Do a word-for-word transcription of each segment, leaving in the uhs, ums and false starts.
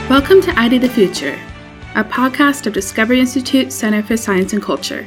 Welcome to I D the Future, a podcast of Discovery Institute Center for Science and Culture.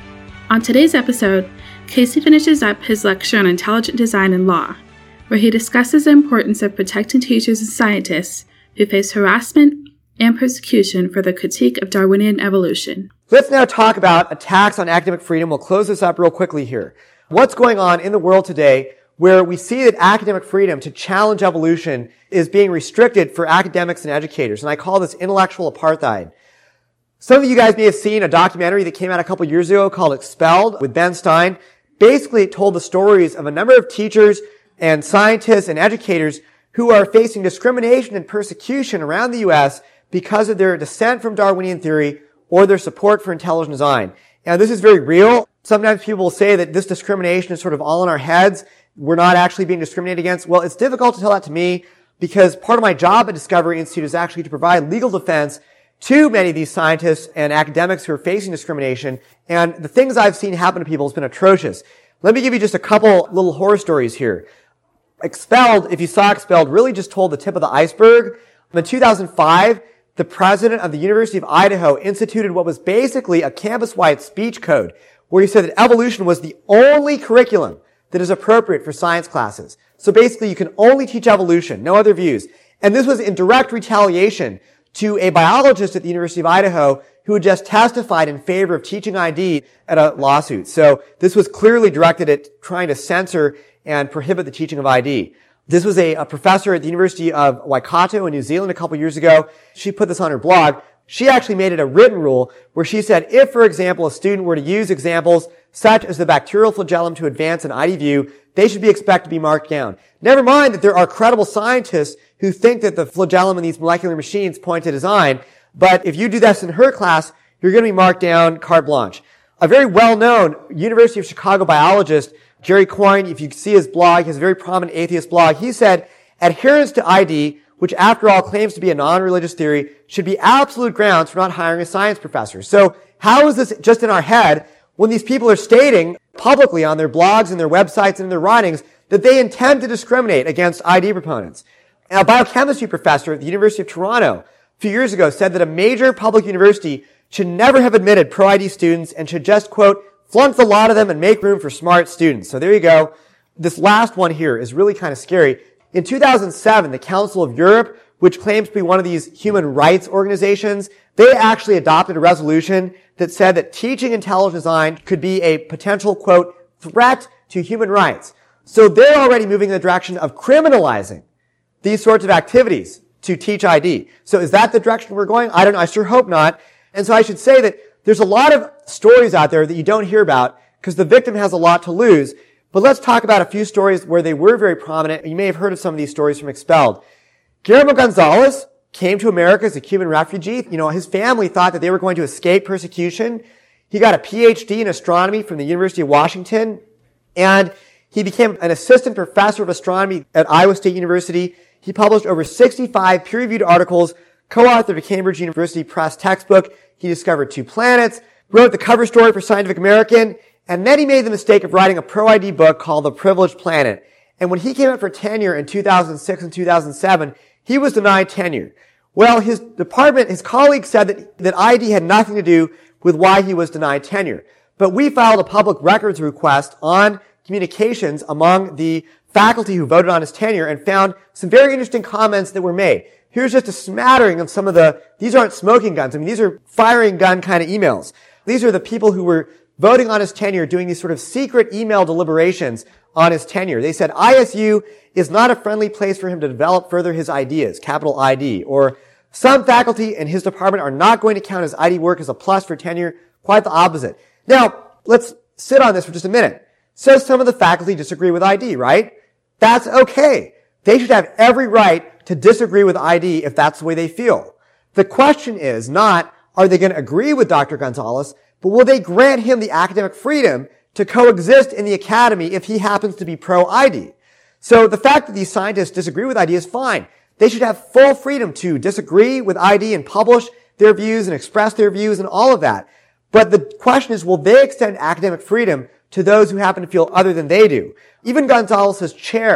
On today's episode, Casey finishes up his lecture on intelligent design and law, where he discusses the importance of protecting teachers and scientists who face harassment and persecution for their critique of Darwinian evolution. Let's now talk about attacks on academic freedom. We'll close this up real quickly here. What's going on in the world today where we see that academic freedom to challenge evolution is being restricted for academics and educators? And I call this intellectual apartheid. Some of you guys may have seen a documentary that came out a couple years ago called Expelled with Ben Stein. Basically, it told the stories of a number of teachers and scientists and educators who are facing discrimination and persecution around the U S because of their dissent from Darwinian theory or their support for intelligent design. Now, this is very real. Sometimes people will say that this discrimination is sort of all in our heads. We're not actually being discriminated against. Well, it's difficult to tell that to me because part of my job at Discovery Institute is actually to provide legal defense to many of these scientists and academics who are facing discrimination. And the things I've seen happen to people has been atrocious. Let me give you just a couple little horror stories here. Expelled, if you saw Expelled, really just told the tip of the iceberg. In two thousand five, the president of the University of Idaho instituted what was basically a campus-wide speech code where he said that evolution was the only curriculum that is appropriate for science classes. So basically, you can only teach evolution, no other views. And this was in direct retaliation to a biologist at the University of Idaho who had just testified in favor of teaching I D at a lawsuit. So this was clearly directed at trying to censor and prohibit the teaching of I D. This was a, a professor at the University of Waikato in New Zealand a couple years ago. She put this on her blog. She actually made it a written rule where she said if, for example, a student were to use examples such as the bacterial flagellum to advance an I D view, they should be expected to be marked down. Never mind that there are credible scientists who think that the flagellum in these molecular machines point to design, but if you do this in her class, you're going to be marked down carte blanche. A very well-known University of Chicago biologist, Jerry Coyne, if you see his blog, he has a very prominent atheist blog, he said, adherence to I D, which after all claims to be a non-religious theory, should be absolute grounds for not hiring a science professor. So how is this just in our head when these people are stating publicly on their blogs and their websites and in their writings that they intend to discriminate against I D proponents? A biochemistry professor at the University of Toronto a few years ago said that a major public university should never have admitted pro-I D students and should just, quote, flunk the lot of them and make room for smart students. So there you go. This last one here is really kind of scary. In two thousand seven, the Council of Europe, which claims to be one of these human rights organizations, they actually adopted a resolution that said that teaching intelligent design could be a potential, quote, threat to human rights. So they're already moving in the direction of criminalizing these sorts of activities to teach I D. So is that the direction we're going? I don't know. I sure hope not. And so I should say that there's a lot of stories out there that you don't hear about because the victim has a lot to lose. But let's talk about a few stories where they were very prominent. You may have heard of some of these stories from Expelled. Guillermo Gonzalez came to America as a Cuban refugee. You know, his family thought that they were going to escape persecution. He got a P H D in astronomy from the University of Washington, and he became an assistant professor of astronomy at Iowa State University. He published over sixty-five peer-reviewed articles, co-authored a Cambridge University Press textbook. He discovered two planets, wrote the cover story for Scientific American, and then he made the mistake of writing a pro-I D book called The Privileged Planet. And when he came up for tenure in two thousand six and two thousand seven, he was denied tenure. Well, his department, his colleagues said that, that I D had nothing to do with why he was denied tenure. But we filed a public records request on communications among the faculty who voted on his tenure and found some very interesting comments that were made. Here's just a smattering of some of the, these aren't smoking guns. I mean, these are firing gun kind of emails. These are the people who were voting on his tenure, doing these sort of secret email deliberations on his tenure. They said I S U is not a friendly place for him to develop further his ideas, capital I D, or some faculty in his department are not going to count his I D work as a plus for tenure, quite the opposite. Now, let's sit on this for just a minute. So some of the faculty disagree with I D, right? That's okay. They should have every right to disagree with I D if that's the way they feel. The question is not, are they going to agree with Doctor Gonzalez, but will they grant him the academic freedom to coexist in the academy if he happens to be pro-I D? So the fact that these scientists disagree with I D is fine. They should have full freedom to disagree with I D and publish their views and express their views and all of that. But the question is, will they extend academic freedom to those who happen to feel other than they do? Even Gonzalez's chair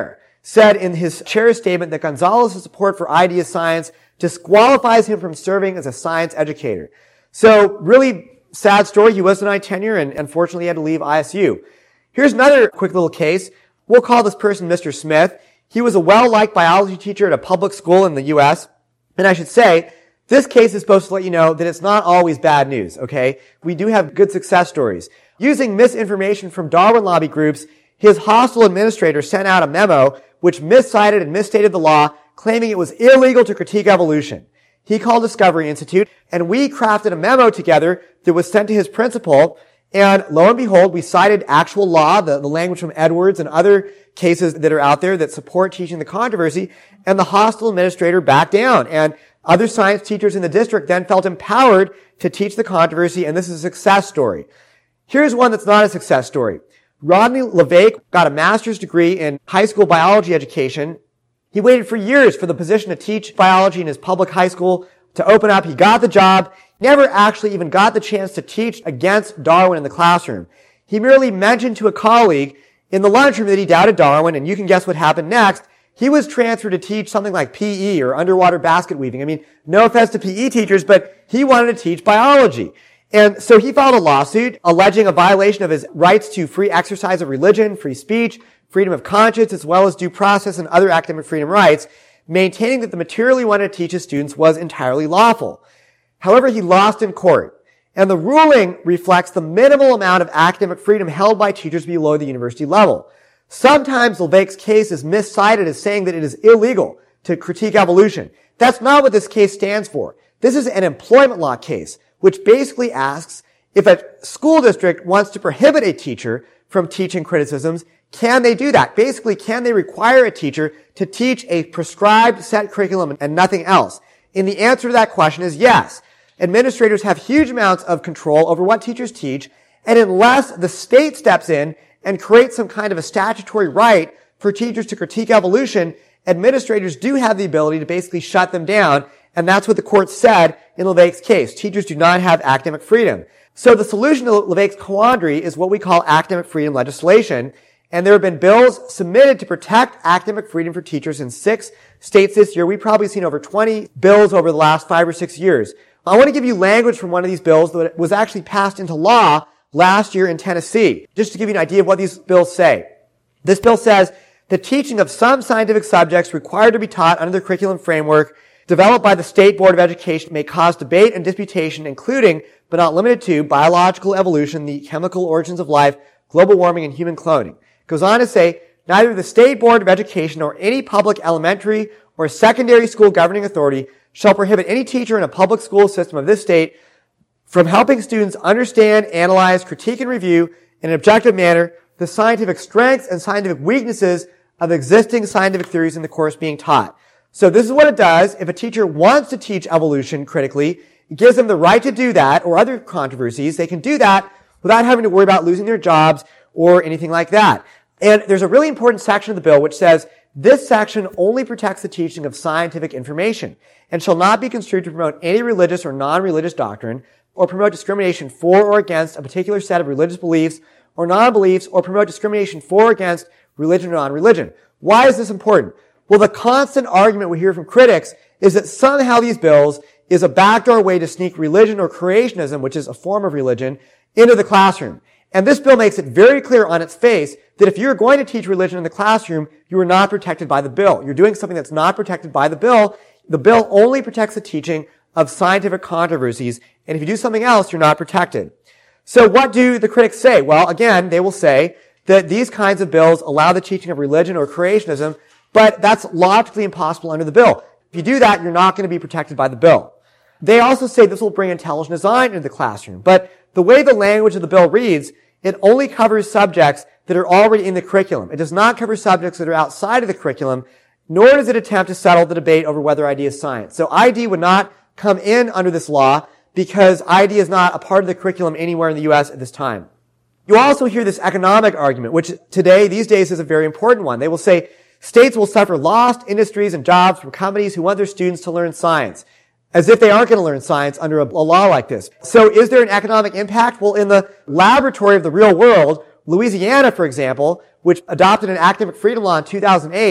said in his chair's statement that Gonzalez's support for idea science disqualifies him from serving as a science educator. So really sad story. He was denied tenure and unfortunately he had to leave I S U. Here's another quick little case. We'll call this person Mister Smith. He was a well-liked biology teacher at a public school in the U S. And I should say, this case is supposed to let you know that it's not always bad news, okay? We do have good success stories. Using misinformation from Darwin lobby groups, his hostile administrator sent out a memo which miscited and misstated the law, claiming it was illegal to critique evolution. He called Discovery Institute, and we crafted a memo together that was sent to his principal, and lo and behold, we cited actual law, the, the language from Edwards and other cases that are out there that support teaching the controversy, and the hostile administrator backed down. And other science teachers in the district then felt empowered to teach the controversy, and this is a success story. Here's one that's not a success story. Rodney LeVake got a master's degree in high school biology education. He waited for years for the position to teach biology in his public high school to open up. He got the job, never actually even got the chance to teach against Darwin in the classroom. He merely mentioned to a colleague in the lunchroom that he doubted Darwin, and you can guess what happened next. He was transferred to teach something like P E or underwater basket weaving. I mean, no offense to P E teachers, but he wanted to teach biology. And so he filed a lawsuit alleging a violation of his rights to free exercise of religion, free speech, freedom of conscience, as well as due process and other academic freedom rights, maintaining that the material he wanted to teach his students was entirely lawful. However, he lost in court, and the ruling reflects the minimal amount of academic freedom held by teachers below the university level. Sometimes LeVake's case is miscited as saying that it is illegal to critique evolution. That's not what this case stands for. This is an employment law case, which basically asks if a school district wants to prohibit a teacher from teaching criticisms, can they do that? Basically, can they require a teacher to teach a prescribed set curriculum and nothing else? And the answer to that question is yes. Administrators have huge amounts of control over what teachers teach, and unless the state steps in and creates some kind of a statutory right for teachers to critique evolution, administrators do have the ability to basically shut them down, and that's what the court said in LeVake's case. Teachers do not have academic freedom. So the solution to LeVake's quandary is what we call academic freedom legislation, and there have been bills submitted to protect academic freedom for teachers in six states this year. We've probably seen over twenty bills over the last five or six years. I want to give you language from one of these bills that was actually passed into law last year in Tennessee, just to give you an idea of what these bills say. This bill says the teaching of some scientific subjects required to be taught under the curriculum framework developed by the State Board of Education may cause debate and disputation, including, but not limited to, biological evolution, the chemical origins of life, global warming, and human cloning. It goes on to say, neither the State Board of Education nor any public elementary or secondary school governing authority shall prohibit any teacher in a public school system of this state from helping students understand, analyze, critique, and review in an objective manner the scientific strengths and scientific weaknesses of existing scientific theories in the course being taught. So this is what it does. If a teacher wants to teach evolution critically, it gives them the right to do that, or other controversies. They can do that without having to worry about losing their jobs or anything like that. And there's a really important section of the bill which says this section only protects the teaching of scientific information and shall not be construed to promote any religious or non-religious doctrine or promote discrimination for or against a particular set of religious beliefs or non-beliefs or promote discrimination for or against religion or non-religion. Why is this important? Well, the constant argument we hear from critics is that somehow these bills is a backdoor way to sneak religion or creationism, which is a form of religion, into the classroom. And this bill makes it very clear on its face that if you're going to teach religion in the classroom, you are not protected by the bill. You're doing something that's not protected by the bill. The bill only protects the teaching of scientific controversies, and if you do something else, you're not protected. So what do the critics say? Well, again, they will say that these kinds of bills allow the teaching of religion or creationism, but that's logically impossible under the bill. If you do that, you're not going to be protected by the bill. They also say this will bring intelligent design into the classroom, but the way the language of the bill reads, it only covers subjects that are already in the curriculum. It does not cover subjects that are outside of the curriculum, nor does it attempt to settle the debate over whether I D is science. So I D would not come in under this law because I D is not a part of the curriculum anywhere in the U S at this time. You also hear this economic argument, which today, these days, is a very important one. They will say states will suffer lost industries and jobs from companies who want their students to learn science, as if they aren't going to learn science under a, a law like this. So is there an economic impact? Well, in the laboratory of the real world, Louisiana, for example, which adopted an academic freedom law in two thousand eight,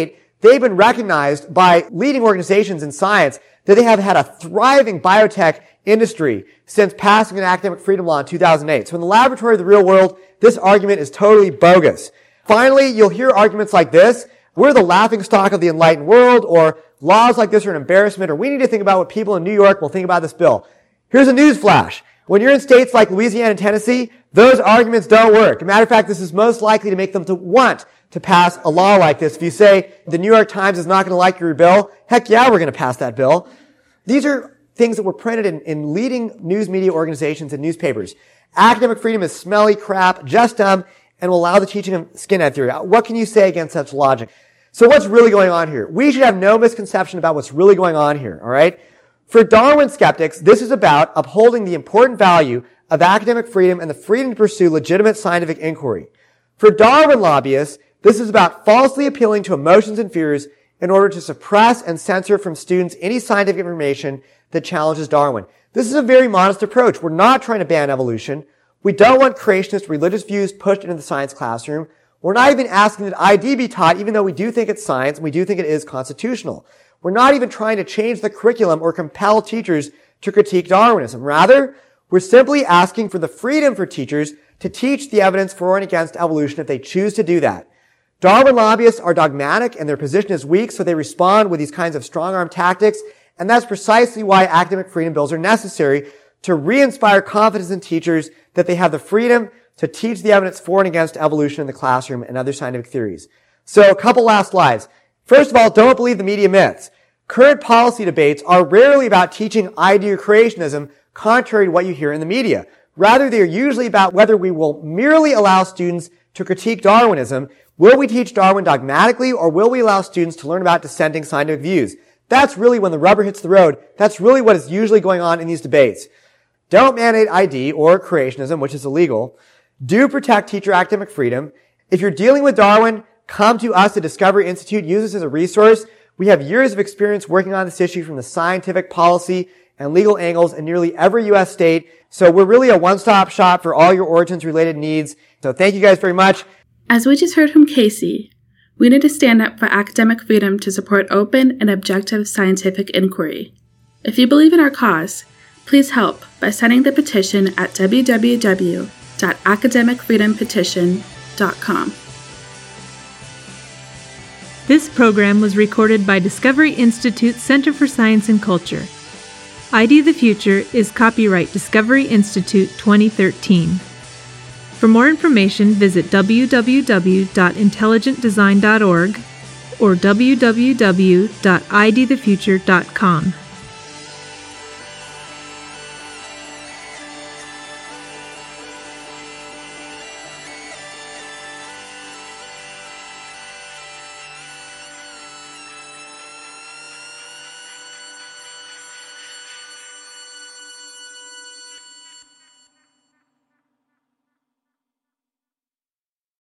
they've been recognized by leading organizations in science that they have had a thriving biotech industry since passing an academic freedom law in two thousand eight. So in the laboratory of the real world, this argument is totally bogus. Finally, you'll hear arguments like this: we're the laughingstock of the enlightened world, or laws like this are an embarrassment, or we need to think about what people in New York will think about this bill. Here's a news flash. When you're in states like Louisiana and Tennessee, those arguments don't work. As a matter of fact, this is most likely to make them to want to pass a law like this. If you say the New York Times is not going to like your bill, heck yeah, we're going to pass that bill. These are things that were printed in, in leading news media organizations and newspapers. Academic freedom is smelly crap, just dumb, and will allow the teaching of skinhead theory. What can you say against such logic? So what's really going on here? We should have no misconception about what's really going on here, all right? For Darwin skeptics, this is about upholding the important value of academic freedom and the freedom to pursue legitimate scientific inquiry. For Darwin lobbyists, this is about falsely appealing to emotions and fears in order to suppress and censor from students any scientific information that challenges Darwin. This is a very modest approach. We're not trying to ban evolution. We don't want creationist religious views pushed into the science classroom. We're not even asking that I D be taught, even though we do think it's science and we do think it is constitutional. We're not even trying to change the curriculum or compel teachers to critique Darwinism. Rather, we're simply asking for the freedom for teachers to teach the evidence for and against evolution if they choose to do that. Darwin lobbyists are dogmatic and their position is weak, so they respond with these kinds of strong-arm tactics, and that's precisely why academic freedom bills are necessary, to re-inspire confidence in teachers that they have the freedom to teach the evidence for and against evolution in the classroom and other scientific theories. So a couple last slides. First of all, don't believe the media myths. Current policy debates are rarely about teaching I D or creationism, contrary to what you hear in the media. Rather, they are usually about whether we will merely allow students to critique Darwinism. Will we teach Darwin dogmatically, or will we allow students to learn about dissenting scientific views? That's really when the rubber hits the road. That's really what is usually going on in these debates. Don't mandate I D or creationism, which is illegal. Do protect teacher academic freedom. If you're dealing with Darwin, come to us at Discovery Institute. Use us as a resource. We have years of experience working on this issue from the scientific, policy, and legal angles in nearly every U S state. So we're really a one-stop shop for all your origins-related needs. So thank you guys very much. As we just heard from Casey, we need to stand up for academic freedom to support open and objective scientific inquiry. If you believe in our cause, please help by signing the petition at w w w dot academic freedom petition dot com. This program was recorded by Discovery Institute Center for Science and Culture. I D the Future is copyright Discovery Institute twenty thirteen. For more information, visit w w w dot intelligent design dot org or w w w dot i d the future dot com.